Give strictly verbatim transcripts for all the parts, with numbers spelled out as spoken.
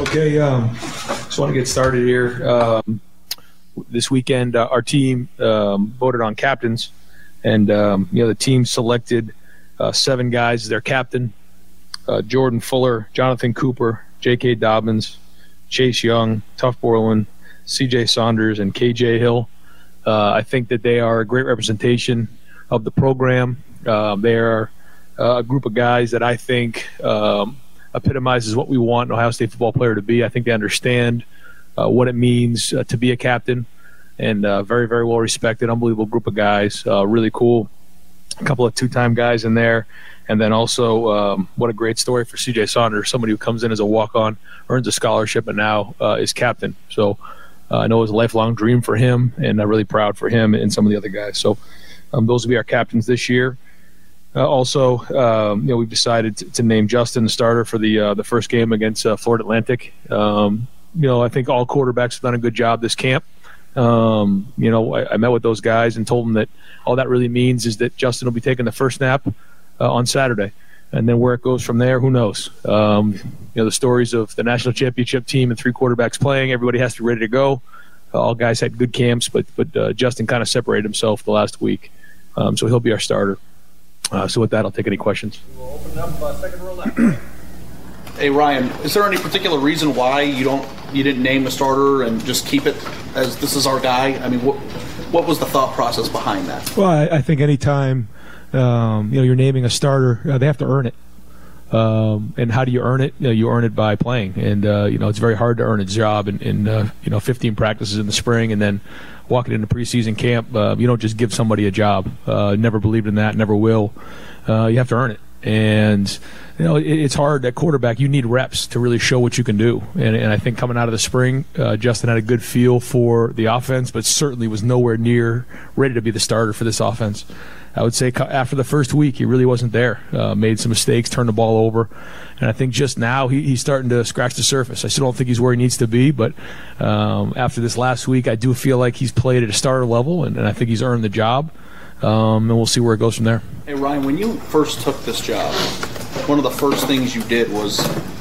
Okay, um, just want to get started here. Um, this weekend, uh, our team um, voted on captains, and um, you know the team selected uh, seven guys as their captain: uh, Jordan Fuller, Jonathan Cooper, J K. Dobbins, Chase Young, Tuf Borland, C J. Saunders, and K J. Hill. Uh, I think that they are a great representation of the program. Uh, they are uh, a group of guys that I think um, epitomizes what we want an Ohio State football player to be. I think they understand uh, what it means uh, to be a captain, and uh, very, very well respected, unbelievable group of guys. Uh, really cool. A couple of two-time guys in there. And then also, um, what a great story for C J. Saunders, somebody who comes in as a walk-on, earns a scholarship, and now uh, is captain. So uh, I know it was a lifelong dream for him, and I'm really proud for him and some of the other guys. So um, those will be our captains this year. Uh, also, um, you know, we've decided to, to name Justin the starter for the uh, the first game against uh, Florida Atlantic. Um, you know, I think all quarterbacks have done a good job this camp. Um, you know, I, I met with those guys and told them that all that really means is that Justin will be taking the first snap uh, on Saturday. And then where it goes from there, who knows? Um, you know, the stories of the national championship team and three quarterbacks playing, everybody has to be ready to go. Uh, all guys had good camps, but but uh, Justin kind of separated himself the last week. Um, so he'll be our starter. Uh, so with that, I'll take any questions. We'll open up uh, second row left. Hey Ryan, is there any particular reason why you don't you didn't name the starter and just keep it as this is our guy? I mean, what what was the thought process behind that? Well, I, I think anytime um, you know you're naming a starter, uh, they have to earn it. Um, and how do you earn it? You know, you earn it by playing, and uh, you know it's very hard to earn a job in, in uh, you know fifteen practices in the spring and then walking into preseason camp. Uh, you don't just give somebody a job. Uh, never believed in that. Never will. Uh, you have to earn it, and you know it, it's hard at quarterback. You need reps to really show what you can do. And, and I think coming out of the spring, uh, Justin had a good feel for the offense, but certainly was nowhere near ready to be the starter for this offense. I would say after the first week, he really wasn't there. Uh, made some mistakes, turned the ball over. And I think just now he, he's starting to scratch the surface. I still don't think he's where he needs to be, but um, after this last week, I do feel like he's played at a starter level, and, and I think he's earned the job. Um, and we'll see where it goes from there. Hey, Ryan, when you first took this job, one of the first things you did was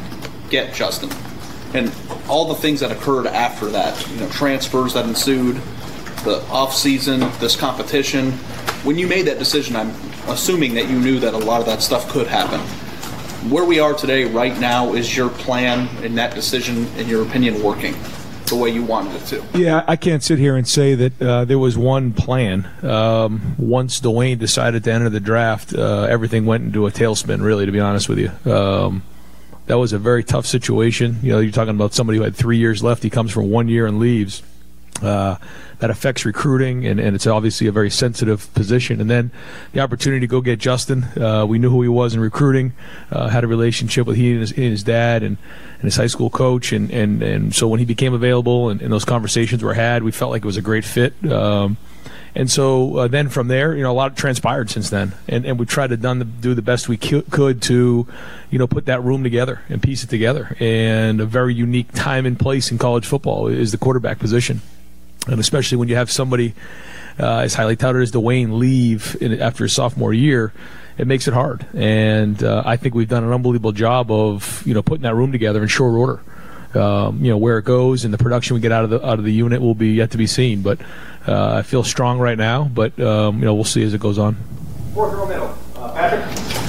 get Justin. And all the things that occurred after that, you know, transfers that ensued, the offseason, this competition. When you made that decision, I'm assuming that you knew that a lot of that stuff could happen. Where we are today, right now, is your plan and that decision, in your opinion, working the way you wanted it to? Yeah, I can't sit here and say that uh, there was one plan. Um, once Dwayne decided to enter the draft, uh, everything went into a tailspin, really, to be honest with you. Um, that was a very tough situation. You know, you're talking about somebody who had three years left. He comes from one year and leaves. Uh, that affects recruiting, and, and it's obviously a very sensitive position. And then the opportunity to go get Justin. Uh, we knew who he was in recruiting, uh, had a relationship with he and his, and his dad and, and his high school coach. And, and, and so when he became available and, and those conversations were had, we felt like it was a great fit. Um, and so uh, then from there, you know, a lot transpired since then. And, and we tried to done the, do the best we could to, you know, put that room together and piece it together. And a very unique time and place in college football is the quarterback position. And especially when you have somebody uh, as highly touted as Dwayne leave in, after his sophomore year, it makes it hard. And uh, I think we've done an unbelievable job of, you know, putting that room together in short order. Um, you know, where it goes and the production we get out of the out of the unit will be yet to be seen. But uh, I feel strong right now. But um, you know, we'll see as it goes on. Fourth row middle, uh, Patrick.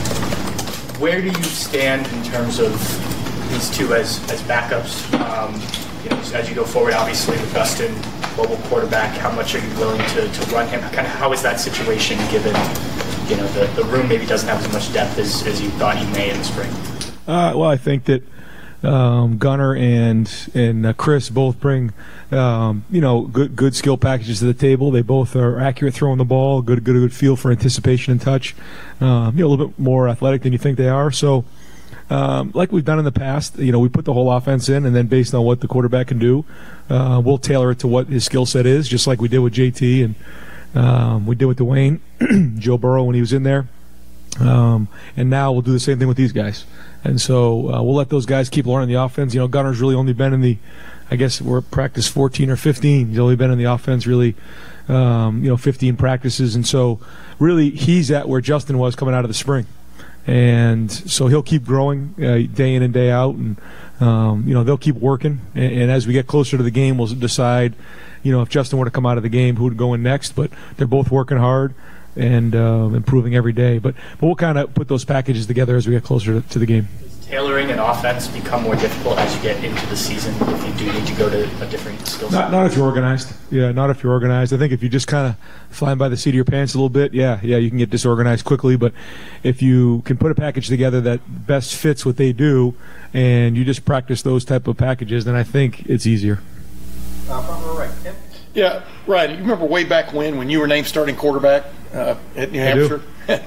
Where do you stand in terms of these two as as backups? Um, you know, as you go forward, obviously with Justin, mobile quarterback, how much are you willing to, to run him? Kind of how is that situation given, you know, the, the room maybe doesn't have as much depth as, as you thought you may in the spring? Uh, well, I think that um, Gunnar and and uh, Chris both bring, um, you know, good good skill packages to the table. They both are accurate throwing the ball, good good good feel for anticipation and touch. Um, you know, a little bit more athletic than you think they are. So. Um, like we've done in the past, you know, we put the whole offense in, and then based on what the quarterback can do, uh, we'll tailor it to what his skill set is, just like we did with J T and um, we did with Dwayne, Joe Burrow when he was in there. Um, and now we'll do the same thing with these guys. And so uh, we'll let those guys keep learning the offense. You know, Gunner's really only been in the, I guess we're at practice fourteen or fifteen. He's only been in the offense really, um, you know, fifteen practices. And so really he's at where Justin was coming out of the spring. And so he'll keep growing uh, day in and day out, and um, you know, they'll keep working. And, and as we get closer to the game, we'll decide, you know, if Justin were to come out of the game, who would go in next. But they're both working hard and uh, improving every day. But, but we'll kind of put those packages together as we get closer to, to the game. Does tailoring an offense become more difficult as you get into the season if you do need to go to a different skill set? Not, not if you're organized. Yeah, not if you're organized. I think if you just kind of flying by the seat of your pants a little bit, yeah, yeah, you can get disorganized quickly. But if you can put a package together that best fits what they do, and you just practice those type of packages, then I think it's easier. Uh, front row right, Tim? Yeah, right. You remember way back when, when you were named starting quarterback uh, at New Hampshire?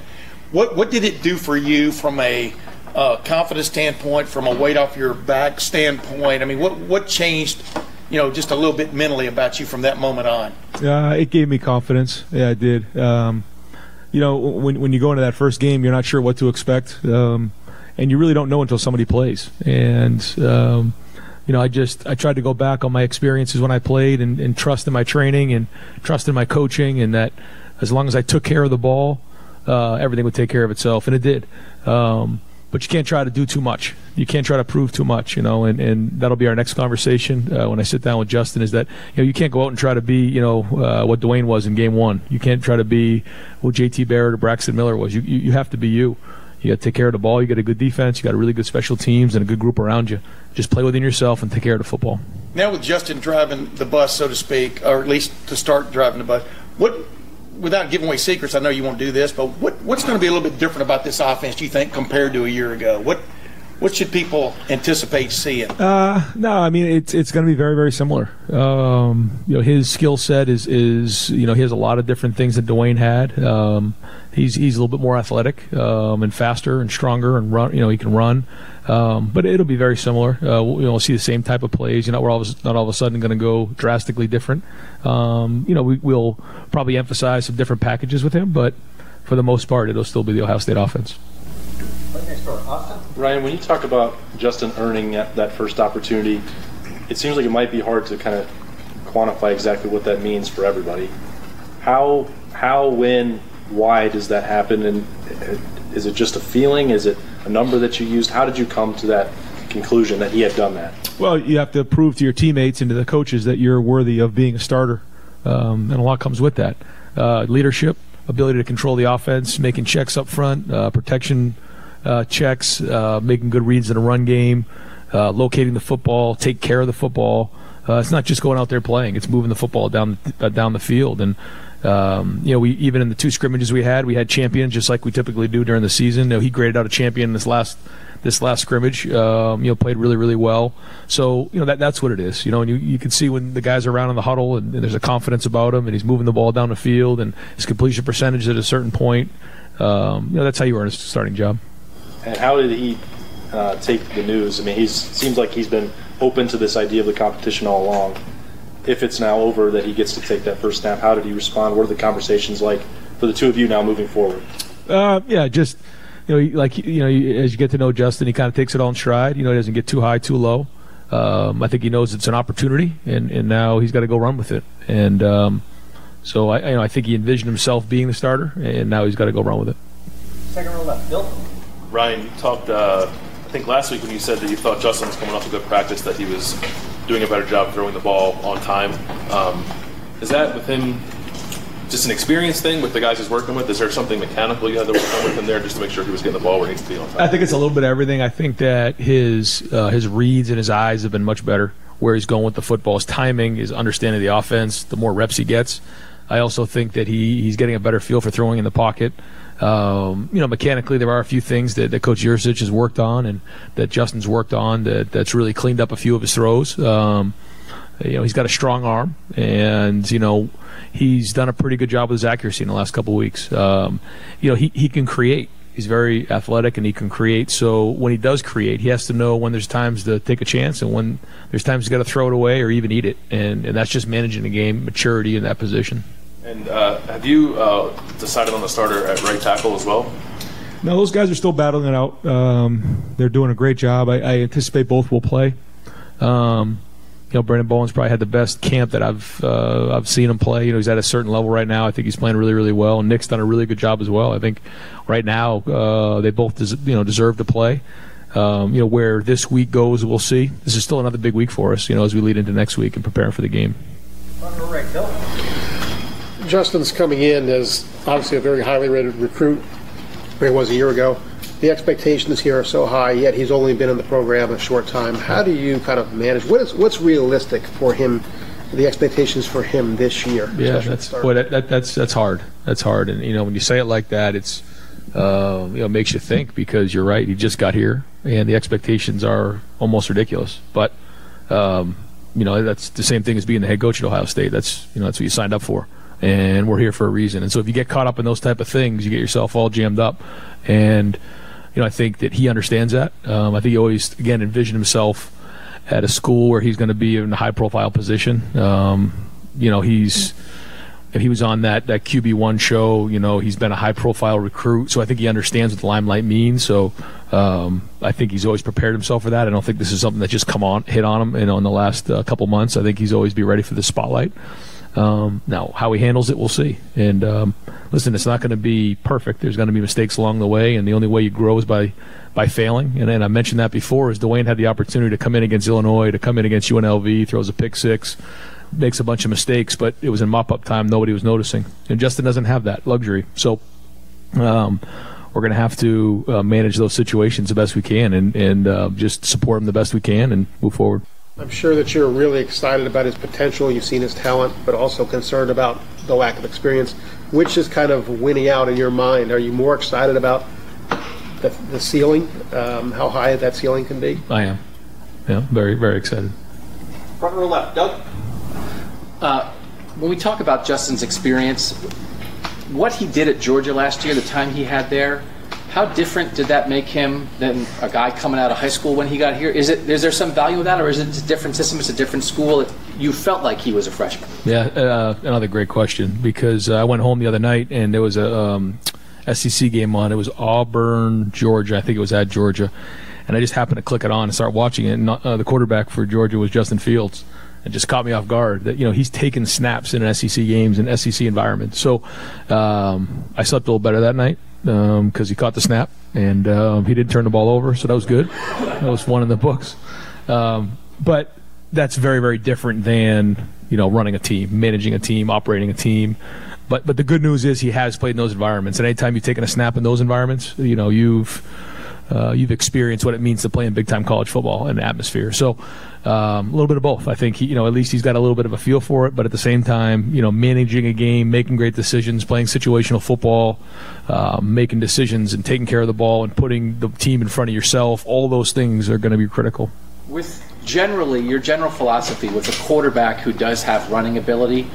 what what did it do for you from a uh, confidence standpoint, from a weight off your back standpoint? I mean, what what changed, you know, just a little bit mentally about you from that moment on? Uh, it gave me confidence. Yeah, it did. Um, you know, when when you go into that first game, you're not sure what to expect, um, and you really don't know until somebody plays. And um, you know, I just I tried to go back on my experiences when I played and, and trust in my training and trust in my coaching, and that as long as I took care of the ball, uh, everything would take care of itself, and it did. Um, but you can't try to do too much. You can't try to prove too much, you know, and, and that'll be our next conversation uh, when I sit down with Justin, is that, you know, you can't go out and try to be, you know, uh, what Dwayne was in game one. You can't try to be what J T Barrett or Braxton Miller was. You, you, you have to be you. You got to take care of the ball. You got a good defense. You got a really good special teams and a good group around you. Just play within yourself and take care of the football. Now with Justin driving the bus, so to speak, or at least to start driving the bus, what, without giving away secrets, I know you won't do this, but what, what's going to be a little bit different about this offense, do you think, compared to a year ago? What what should people anticipate seeing? Uh, no, I mean, it's it's going to be very, very similar. Um, you know, his skill set is, is, you know, he has a lot of different things that Dwayne had. Um, he's he's a little bit more athletic um, and faster and stronger, and run. You know, he can run. Um, but it'll be very similar. Uh, we'll, you know, we'll see the same type of plays. You know, we're all of, not all of a sudden going to go drastically different. Um, you know, we, we'll probably emphasize some different packages with him, but for the most part, it'll still be the Ohio State offense. Ryan, when you talk about Justin earning that, that first opportunity, it seems like it might be hard to kind of quantify exactly what that means for everybody. How, how, when, why does that happen? And is it just a feeling? Is it a number that you used? How did you come to that conclusion that he had done that? Well, you have to prove to your teammates and to the coaches that you're worthy of being a starter, um, and a lot comes with that. Uh, leadership, ability to control the offense, making checks up front, uh, protection uh, checks, uh, making good reads in a run game, uh, locating the football, take care of the football. Uh, it's not just going out there playing; it's moving the football down uh, down the field. And um, you know, we even in the two scrimmages we had, we had champions just like we typically do during the season. You know, he graded out a champion in this last this last scrimmage. Um, you know, played really really well. So you know that that's what it is. You know, and you you can see when the guys are around in the huddle, and, and there's a confidence about him, and he's moving the ball down the field, and his completion percentage at a certain point. Um, you know, that's how you earn a starting job. And how did he uh, take the news? I mean, he seems like he's been open to this idea of the competition all along. If it's now over that he gets to take that first snap, how did he respond? What are the conversations like for the two of you now moving forward? Uh, yeah, just you know, like you know, as you get to know Justin, he kind of takes it all in stride. You know, he doesn't get too high, too low. Um, I think he knows it's an opportunity, and, and now he's got to go run with it. And um, so I, you know, I think he envisioned himself being the starter, and now he's got to go run with it. Second row left, Bill. Ryan, you talked, uh, I think last week when you said that you thought Justin was coming off a good practice, that he was doing a better job throwing the ball on time. Um, is that with him just an experience thing with the guys he's working with? Is there something mechanical you had to work on with him there just to make sure he was getting the ball where he needs to be on time? I think it's a little bit of everything. I think that his uh, his reads and his eyes have been much better where he's going with the football. His timing, his understanding of the offense, the more reps he gets. I also think that he, he's getting a better feel for throwing in the pocket. Um, you know, mechanically, there are a few things that, that Coach Yurcich has worked on and that Justin's worked on that, that's really cleaned up a few of his throws. Um, you know, he's got a strong arm, and, you know, he's done a pretty good job with his accuracy in the last couple of weeks. Um, you know, he, he can create. He's very athletic, and he can create. So when he does create, he has to know when there's times to take a chance and when there's times he's got to throw it away or even eat it. And, and that's just managing the game, maturity in that position. And uh, have you uh, decided on the starter at right tackle as well? No, those guys are still battling it out. Um, they're doing a great job. I, I anticipate both will play. Um, you know, Brandon Bowen's probably had the best camp that I've uh, I've seen him play. You know, he's at a certain level right now. I think he's playing really, really well. And Nick's done a really good job as well. I think right now uh, they both des- you know deserve to play. Um, you know, where this week goes, we'll see. This is still another big week for us, you know, as we lead into next week and prepare for the game. Front row right, Bill. Justin's coming in as obviously a very highly rated recruit, where he was a year ago. The expectations here are so high, yet he's only been in the program a short time. How do you kind of manage? What is what's realistic for him? The expectations for him this year? Yeah, that's boy, that, that, that's that's hard. That's hard, and you know when you say it like that, it's uh, you know makes you think, because you're right. He just got here, and the expectations are almost ridiculous. But um, you know that's the same thing as being the head coach at Ohio State. That's you know that's what you signed up for, and we're here for a reason. And so if you get caught up in those type of things, you get yourself all jammed up. And you know I think that he understands that. Um, I think he always again envisioned himself at a school where he's going to be in a high-profile position. Um, you know, he's if he was on that that Q B one show, you know, he's been a high-profile recruit, so I think he understands what the limelight means. So um, I think he's always prepared himself for that. I don't think this is something that just come on hit on him, you know, in the last uh, couple months. I think he's always be ready for the spotlight. Um, now, how he handles it, we'll see. And um, listen, it's not going to be perfect. There's going to be mistakes along the way, and the only way you grow is by by failing. And, and I mentioned that before, is Dwayne had the opportunity to come in against Illinois, to come in against U N L V, throws a pick six, makes a bunch of mistakes, but it was in mop-up time. Nobody was noticing. And Justin doesn't have that luxury. So um, we're going to have to uh, manage those situations the best we can, and, and uh, just support him the best we can and move forward. I'm sure that you're really excited about his potential. You've seen his talent, but also concerned about the lack of experience. Which is kind of winning out in your mind? Are you more excited about the, the ceiling, um, how high that ceiling can be? I am. Yeah, very, very excited. Front row left, Doug. Uh, when we talk about Justin's experience, what he did at Georgia last year, the time he had there, how different did that make him than a guy coming out of high school when he got here? Is it is there some value in that, or is it a different system? It's a different school. It, you felt like he was a freshman. Yeah, uh, another great question, because uh, I went home the other night and there was a um, S E C game on. It was Auburn, Georgia. I think it was at Georgia, and I just happened to click it on and start watching it. And uh, the quarterback for Georgia was Justin Fields. It just caught me off guard that, you know, he's taken snaps in S E C games and S E C environments. So um, I slept a little better that night because um, he caught the snap, and um, he didn't turn the ball over, so that was good. That was one in the books. Um, but that's very, very different than, you know, running a team, managing a team, operating a team. But but the good news is he has played in those environments, and anytime you've taken a snap in those environments, you know, you've uh, you've experienced what it means to play in big-time college football and atmosphere. So um, a little bit of both. I think, he, you know, at least he's got a little bit of a feel for it, but at the same time, you know, managing a game, making great decisions, playing situational football, uh, making decisions and taking care of the ball and putting the team in front of yourself, all those things are going to be critical. With generally, your general philosophy with a quarterback who does have running ability,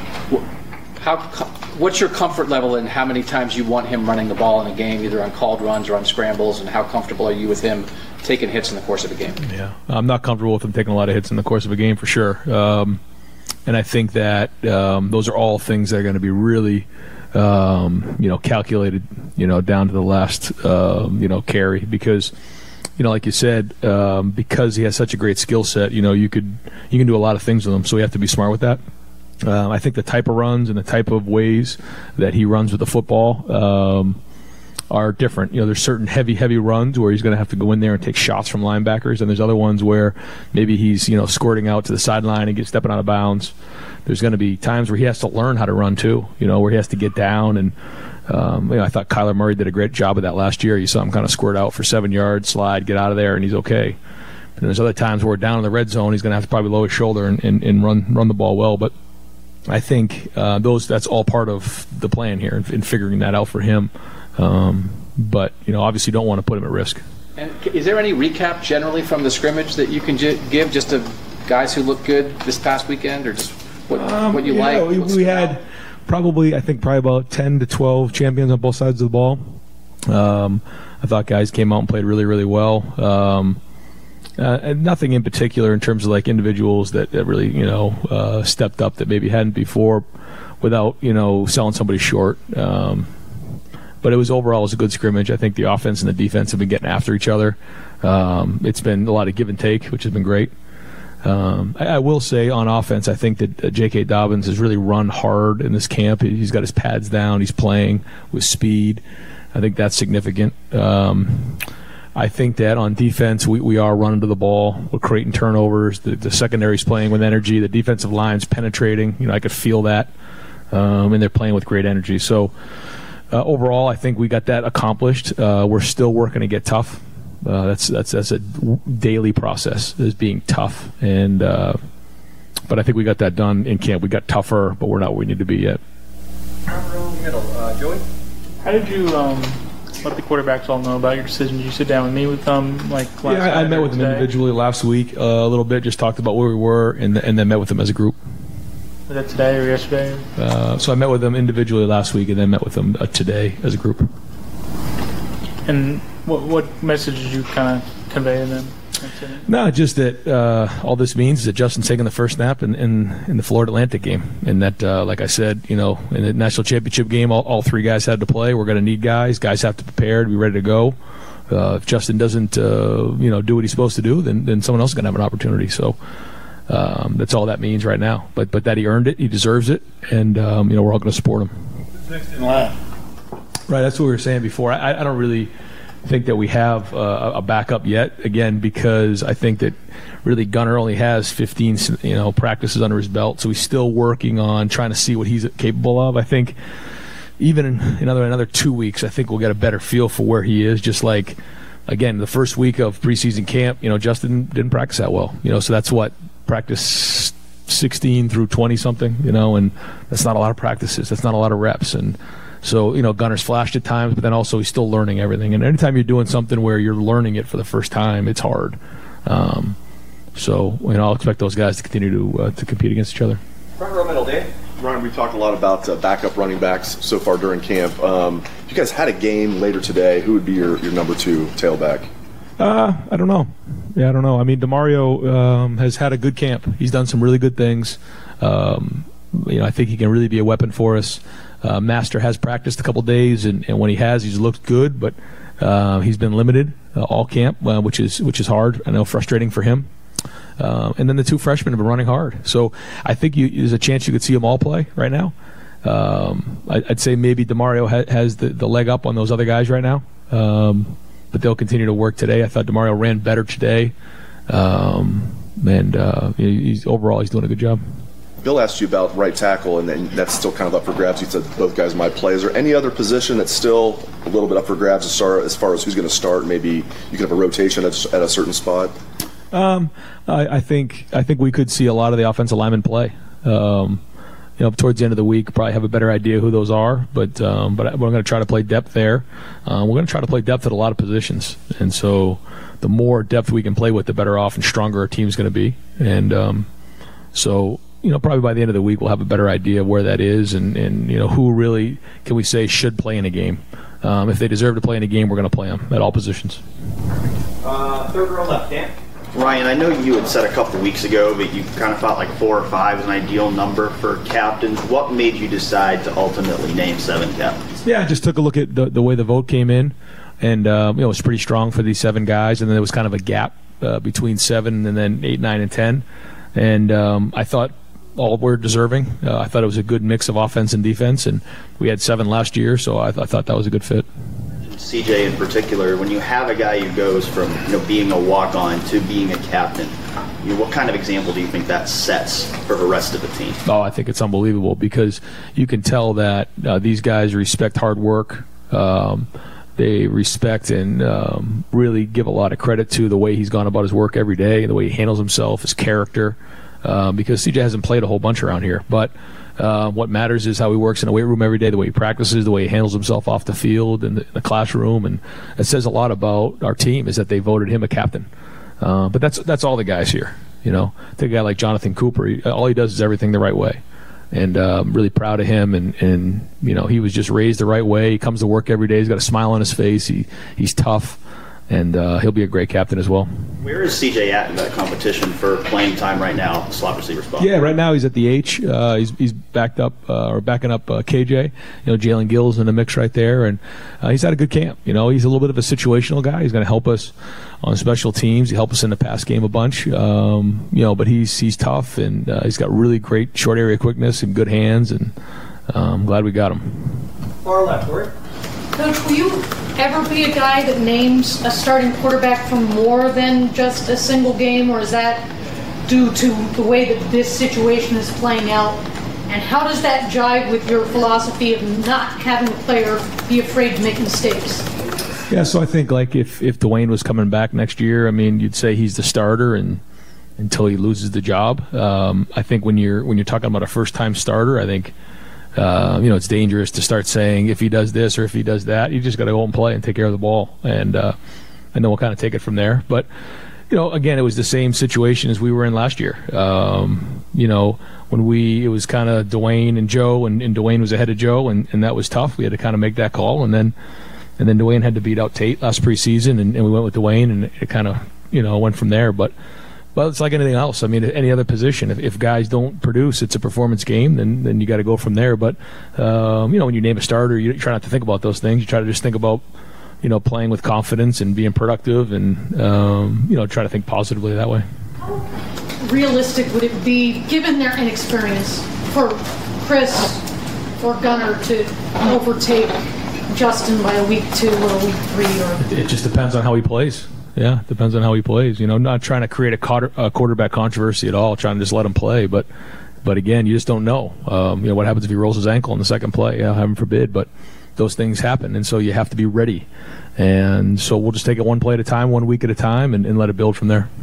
how what's your comfort level in how many times you want him running the ball in a game, either on called runs or on scrambles, and how comfortable are you with him taking hits in the course of a game? Yeah, I'm not comfortable with him taking a lot of hits in the course of a game for sure. Um, and I think that um, those are all things that are going to be really, um, you know, calculated, you know, down to the last, uh, you know, carry, because, you know, like you said, um, because he has such a great skill set, you know, you could you can do a lot of things with him. So we have to be smart with that. Um, I think the type of runs and the type of ways that he runs with the football um, are different. You know, there's certain heavy, heavy runs where he's going to have to go in there and take shots from linebackers, and there's other ones where maybe he's, you know, squirting out to the sideline and get stepping out of bounds. There's going to be times where he has to learn how to run too, you know, where he has to get down. And um, you know, I thought Kyler Murray did a great job of that last year. You saw him kind of squirt out for seven yards, slide, get out of there, and he's okay. And there's other times where down in the red zone, he's going to have to probably lower his shoulder and, and, and run run the ball well. But I think uh, those that's all part of the plan here in, in figuring that out for him. Um, but, you know, obviously don't want to put him at risk. And is there any recap generally from the scrimmage that you can j- give just to guys who look good this past weekend, or just what, um, what you yeah, like? We, we had out? probably, I think, probably about ten to twelve champions on both sides of the ball. Um, I thought guys came out and played really, really well. Um, Uh, and nothing in particular in terms of like individuals that, that really, you know, uh, stepped up that maybe hadn't before, without, you know, selling somebody short. Um, but it was overall it was a good scrimmage. I think the offense and the defense have been getting after each other. Um, it's been a lot of give and take, which has been great. Um, I, I will say on offense, I think that uh, J K. Dobbins has really run hard in this camp. He's got his pads down. He's playing with speed. I think that's significant. Um, I think that on defense, we, we are running to the ball. We're creating turnovers. The, the secondary's playing with energy. The defensive line's penetrating. You know, I could feel that. Um, and they're playing with great energy. So uh, overall, I think we got that accomplished. Uh, we're still working to get tough. Uh, that's that's that's a daily process, is being tough. And uh, but I think we got that done in camp. We got tougher, but we're not where we need to be yet. Middle, uh, Joey. How did you um, let the quarterbacks all know about your decision? Did you sit down with me with them like last Yeah, I, I met with them today? individually last week uh, a little bit. Just talked about where we were, and and then met with them as a group. Was that today or yesterday? Uh, so I met with them individually last week, and then met with them uh, today as a group. And what what message did you kind of convey to them? No, just that uh, all this means is that Justin's taking the first snap in, in, in the Florida Atlantic game. And that, uh, like I said, you know, in the national championship game, all, all three guys had to play. We're going to need guys. Guys have to prepare to be ready to go. Uh, if Justin doesn't, uh, you know, do what he's supposed to do, then, then someone else is going to have an opportunity. So um, that's all that means right now. But but that he earned it, he deserves it, and, um, you know, we're all going to support him. Next in line. Right, that's what we were saying before. I, I don't really think that we have uh, a backup yet, again, because I think that really Gunnar only has fifteen, you know, practices under his belt, so he's still working on trying to see what he's capable of. I think even in another another two weeks, I think we'll get a better feel for where he is. Just like, again, the first week of preseason camp, you know, Justin didn't practice that well, you know, so that's what practice sixteen through twenty something, you know, and that's not a lot of practices. That's not a lot of reps. And so, you know, Gunnar's flashed at times, but then also he's still learning everything. And anytime you're doing something where you're learning it for the first time, it's hard. Um, so, you know, I'll expect those guys to continue to uh, to compete against each other. Front row middle, Dave. Ryan, we've talked a lot about uh, backup running backs so far during camp. Um, if you guys had a game later today, who would be your, your number two tailback? Uh, I don't know. Yeah, I don't know. I mean, DeMario um, has had a good camp. He's done some really good things. Um, you know, I think he can really be a weapon for us. Uh, Master has practiced a couple days, and, and when he has, he's looked good, but uh, he's been limited uh, all camp, uh, which is which is hard. I know, frustrating for him. Uh, and then the two freshmen have been running hard. So I think you, there's a chance you could see them all play right now. Um, I, I'd say maybe DeMario ha- has the, the leg up on those other guys right now, um, but they'll continue to work today. I thought DeMario ran better today, um, and uh, he's overall he's doing a good job. Bill asked you about right tackle, and then that's still kind of up for grabs. He said both guys might play. Is there any other position that's still a little bit up for grabs as far as, far as who's going to start? Maybe you could have a rotation at, at a certain spot. Um, I, I think I think we could see a lot of the offensive linemen play. Um, you know, towards the end of the week, probably have a better idea who those are. But um, but we're going to try to play depth there. Um, we're going to try to play depth at a lot of positions, and so the more depth we can play with, the better off and stronger our team's going to be. And um, so. You know, probably by the end of the week, we'll have a better idea of where that is and, and you know, who really, can we say, should play in a game. Um, if they deserve to play in a game, we're going to play them at all positions. Uh, third row left, Dan. Ryan, I know you had said a couple weeks ago that you kind of felt like four or five is an ideal number for captains. What made you decide to ultimately name seven captains? Yeah, I just took a look at the, the way the vote came in, and um, you know, it was pretty strong for these seven guys, and then there was kind of a gap uh, between seven and then eight, nine, and ten. And um, I thought all were deserving. Uh, I thought it was a good mix of offense and defense, and we had seven last year, so I, th- I thought that was a good fit. C J in particular, when you have a guy who goes from you know being a walk-on to being a captain, you know, what kind of example do you think that sets for the rest of the team? Oh, I think it's unbelievable because you can tell that uh, these guys respect hard work. Um, they respect and um, really give a lot of credit to the way he's gone about his work every day, the way he handles himself, his character. Uh, because C J hasn't played a whole bunch around here. But uh, what matters is how he works in a weight room every day, the way he practices, the way he handles himself off the field and the, the classroom. And it says a lot about our team is that they voted him a captain. Uh, but that's that's all the guys here. You know, take a guy like Jonathan Cooper. He, all he does is everything the right way. And uh, I'm really proud of him. And, and, you know, he was just raised the right way. He comes to work every day. He's got a smile on his face. He He's tough. And uh, he'll be a great captain as well. Where is C J at in that competition for playing time right now, slot receiver spot? Yeah, right now he's at the H. Uh, he's he's backed up uh, or backing up uh, K J. You know, Jalen Gill's in the mix right there, and uh, he's had a good camp. You know, he's a little bit of a situational guy. He's going to help us on special teams. He helped us in the pass game a bunch. Um, you know, but he's he's tough and uh, he's got really great short area quickness and good hands, and uh, I'm glad we got him. Far left, Corey. Coach, will you ever be a guy that names a starting quarterback for more than just a single game, or is that due to the way that this situation is playing out? And how does that jive with your philosophy of not having a player be afraid to make mistakes? Yeah, so I think like if, if Dwayne was coming back next year, I mean, you'd say he's the starter and until he loses the job. Um, I think when you're when you're talking about a first-time starter, I think uh, you know it's dangerous to start saying if he does this or if he does that. You just got to go and play and take care of the ball, and uh, and then we'll kind of take it from there. But you know, again, it was the same situation as we were in last year. Um, you know, when we it was kind of Dwayne and Joe, and, and Dwayne was ahead of Joe, and, and that was tough. We had to kind of make that call, and then and then Dwayne had to beat out Tate last preseason, and, and we went with Dwayne, and it kind of you know went from there. But Well, it's like anything else. I mean, any other position. If, if guys don't produce, it's a performance game. Then then you got to go from there. But um, you know, when you name a starter, you try not to think about those things. You try to just think about you know playing with confidence and being productive, and um, you know try to think positively that way. How realistic would it be, given their inexperience, for Chris or Gunnar to overtake Justin by a week two or a week three? Or it just depends on how he plays. Yeah, depends on how he plays. You know, not trying to create a, quarter, a quarterback controversy at all, trying to just let him play. But, but again, you just don't know. Um, you know, what happens if he rolls his ankle in the second play? Yeah, heaven forbid. But those things happen, and so you have to be ready. And so we'll just take it one play at a time, one week at a time, and, and let it build from there.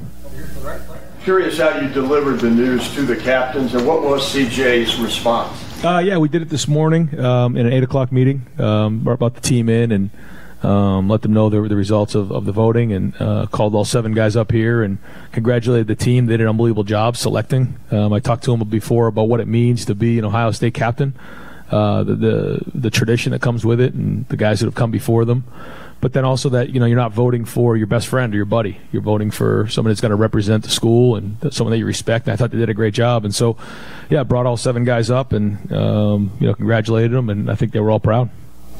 Curious how you delivered the news to the captains, and what was C J's response? Uh, yeah, we did it this morning um, in an eight o'clock meeting. Um, brought the team in and Um, let them know the, the results of, of the voting, and uh, called all seven guys up here and congratulated the team. They did an unbelievable job selecting. Um, I talked to them before about what it means to be an Ohio State captain, uh, the, the the tradition that comes with it, and the guys that have come before them. But then also that you know you're not voting for your best friend or your buddy. You're voting for someone that's going to represent the school and someone that you respect. And I thought they did a great job. And so, yeah, brought all seven guys up and um, you know congratulated them, and I think they were all proud.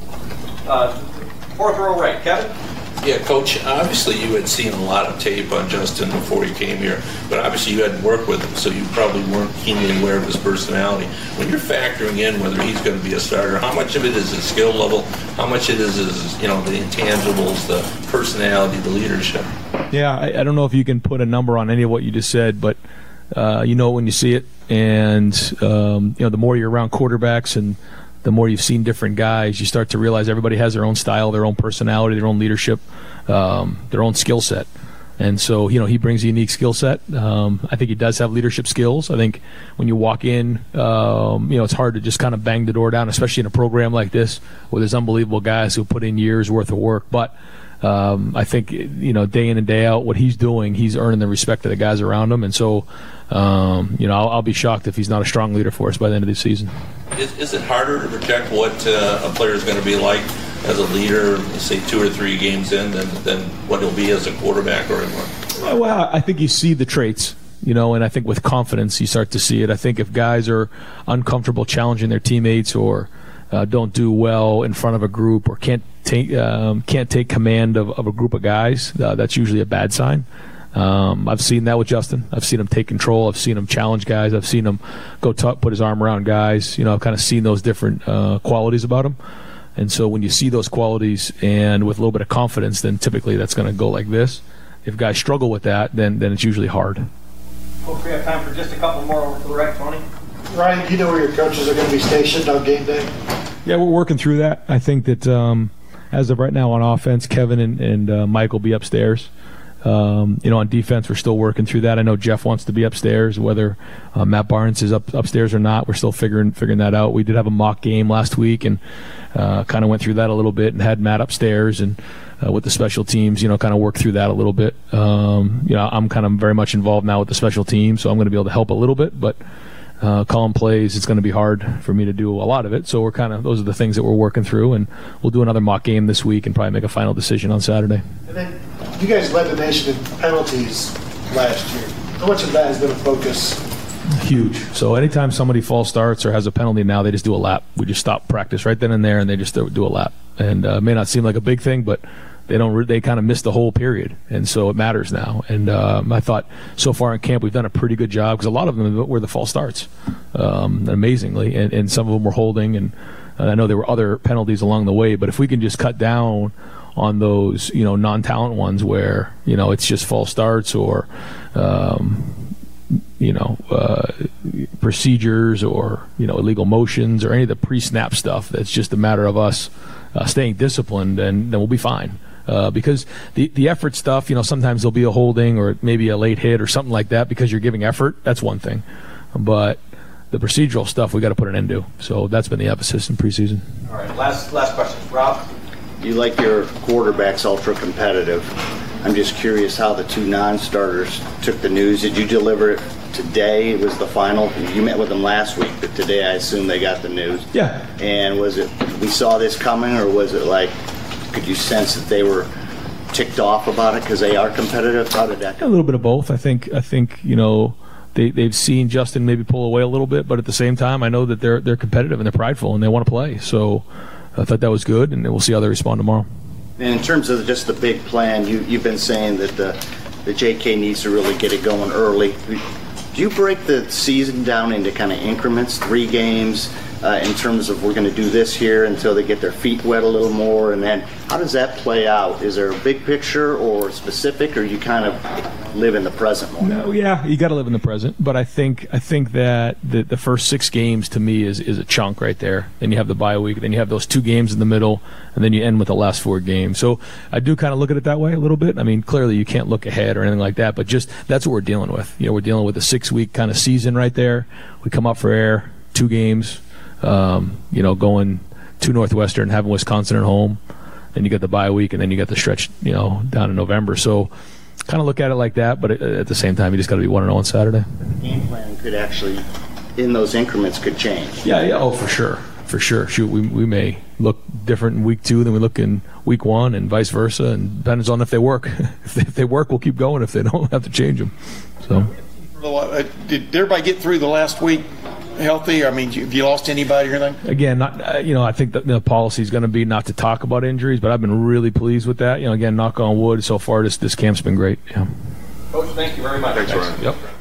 Uh, Fourth row right, Kevin? Yeah, Coach, obviously you had seen a lot of tape on Justin before you came here, but obviously you hadn't worked with him, so you probably weren't keenly aware of his personality. When you're factoring in whether he's going to be a starter, how much of it is his skill level, how much it is his, you know, the intangibles, the personality, the leadership? Yeah, I, I don't know if you can put a number on any of what you just said, but uh, you know when you see it, and um, you know the more you're around quarterbacks and the more you've seen different guys, you start to realize everybody has their own style, their own personality, their own leadership, um, their own skill set. And so, you know, he brings a unique skill set. Um, I think he does have leadership skills. I think when you walk in, um, you know, it's hard to just kind of bang the door down, especially in a program like this where there's unbelievable guys who put in years worth of work. But um, I think, you know, day in and day out, what he's doing, he's earning the respect of the guys around him. And so, um, you know, I'll, I'll be shocked if he's not a strong leader for us by the end of the season. Is, is it harder to project what uh, a player is going to be like as a leader, say two or three games in, than, than what he'll be as a quarterback or anyone? Well, I think you see the traits, you know, and I think with confidence you start to see it. I think if guys are uncomfortable challenging their teammates or uh, don't do well in front of a group or can't take um, can't take command of, of a group of guys, uh, that's usually a bad sign. Um, I've seen that with Justin. I've seen him take control. I've seen him challenge guys. I've seen him go talk, put his arm around guys. You know, I've kind of seen those different uh, qualities about him. And so when you see those qualities and with a little bit of confidence, then typically that's going to go like this. If guys struggle with that, then then it's usually hard. Hope we have time for just a couple more over to the right, Tony. Ryan, do you know where your coaches are going to be stationed on game day? Yeah, we're working through that. I think that um, as of right now on offense, Kevin and, and uh, Mike will be upstairs. Um, you know, on defense, we're still working through that. I know Jeff wants to be upstairs. Whether uh, Matt Barnes is up upstairs or not, we're still figuring figuring that out. We did have a mock game last week, and uh, kind of went through that a little bit, and had Matt upstairs, and uh, with the special teams, you know, kind of work through that a little bit. Um, you know, I'm kind of very much involved now with the special teams, so I'm going to be able to help a little bit, but. Uh, calling plays, it's going to be hard for me to do a lot of it. So we're kind of those are the things that we're working through, and we'll do another mock game this week and probably make a final decision on Saturday. And then you guys led the nation in penalties last year. How much of that has been a focus? Huge. So anytime somebody false starts or has a penalty now, they just do a lap. We just stop practice right then and there, and they just do a lap. And uh, it may not seem like a big thing, but they don't. They kind of miss the whole period, and so it matters now. And um, I thought so far in camp we've done a pretty good job because a lot of them were the false starts, um, amazingly, and, and some of them were holding, and And I know there were other penalties along the way, but if we can just cut down on those, you know, non-talent ones where, you know, it's just false starts or, um, you know, uh, procedures or, you know, illegal motions or any of the pre-snap stuff, that's just a matter of us uh, staying disciplined, and then we'll be fine. Uh, because the, the effort stuff, you know, sometimes there'll be a holding or maybe a late hit or something like that because you're giving effort. That's one thing. But the procedural stuff, we got to put an end to. So that's been the emphasis in preseason. All right, last last question. Rob? You like your quarterbacks ultra competitive. I'm just curious how the two non-starters took the news. Did you deliver it today? It was the final. You met with them last week, but today I assume they got the news. Yeah. And was it, we saw this coming, or was it like, could you sense that they were ticked off about it because they are competitive? How did that go? A little bit of both. I think, I think you know, they, they've seen Justin maybe pull away a little bit, but at the same time, I know that they're they're competitive and they're prideful and they want to play. So I thought that was good, and we'll see how they respond tomorrow. And in terms of just the big plan, you, you've been saying that the, the J K needs to really get it going early. Do you break the season down into kind of increments, three games, uh, in terms of we're going to do this here until they get their feet wet a little more, and then how does that play out? Is there a big picture or specific, or you kind of live in the present more? No, yeah, you got to live in the present. But I think I think that the, the first six games to me is is a chunk right there. Then you have the bye week, then you have those two games in the middle, and then you end with the last four games. So I do kind of look at it that way a little bit. I mean, clearly you can't look ahead or anything like that, but just that's what we're dealing with. You know, we're dealing with a six-week kind of season right there. We come up for air, two games. Um, you know, going to Northwestern, having Wisconsin at home, then you got the bye week, and then you got the stretch, you know, down in November. So kind of look at it like that, but at the same time, you just got to be one and oh on Saturday. The game plan could actually, in those increments, could change. Yeah, yeah, oh, for sure. For sure. Shoot, we we may look different in week two than we look in week one, and vice versa, and depends on if they work. if, they, if they work, we'll keep going. If they don't, have to change them. So, did everybody get through the last week healthy? I mean, have you lost anybody or anything? Again, not uh, you know, I think that the policy is going to be not to talk about injuries, but I've been really pleased with that. You know, again, knock on wood, so far this this camp's been great. Yeah. Coach, thank you very much. Thanks, Ryan. Yep.